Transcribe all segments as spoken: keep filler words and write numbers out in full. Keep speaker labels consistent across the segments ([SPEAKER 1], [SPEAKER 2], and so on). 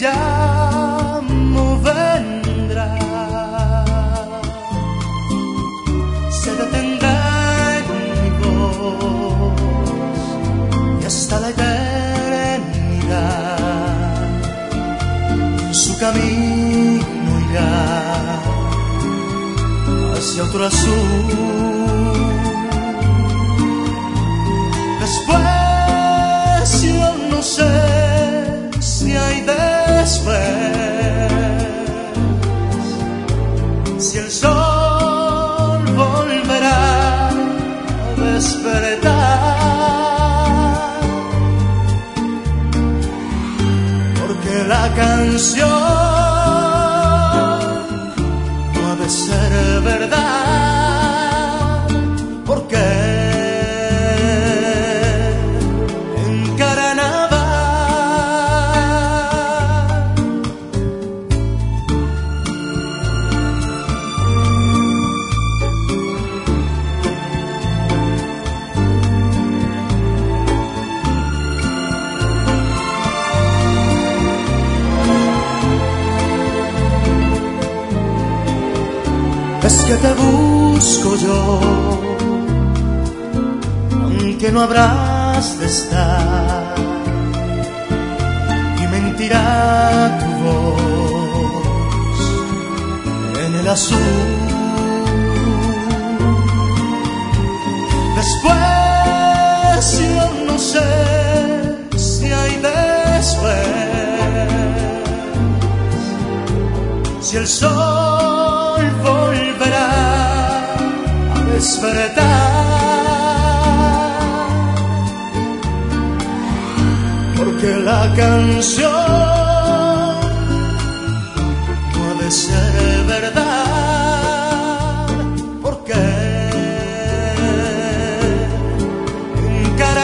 [SPEAKER 1] llamo vendrá, se detendrá en mi voz y hasta la eternidad su camino irá hacia otro azul. Después yo no sé si hay después, si el sol volverá a despertar, porque la canción no ha de ser verdad, porque es que te busco yo, aunque no habrás de estar, y mentirá tu voz en el azul. Después yo no sé si hay después, si el sol volverá a despertar, porque la canción no ha de ser verdad, porque en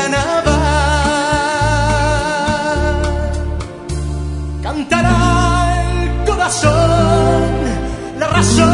[SPEAKER 1] carnaval cantará el corazón la razón